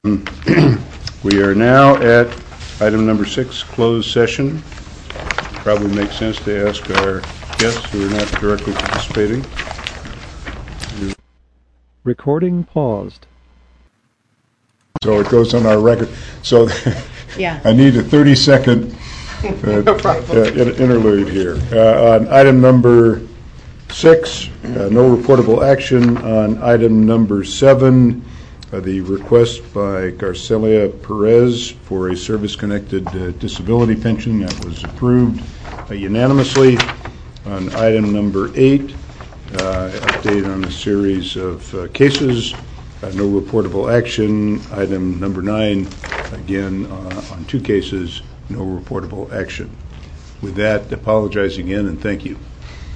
We are now at item number 6, closed session. Probably makes sense to ask our guests who are not directly participating. Recording paused. So it goes on our record. So Yeah. I need a 30-second interlude here. On item number 6, no reportable action. On item number 7, the request by Garcelia Perez for a service-connected disability pension that was approved unanimously. On item number 8, update on a series of cases. No reportable action. Item number 9, again, on 2 cases, no reportable action. With that, apologize again and thank you.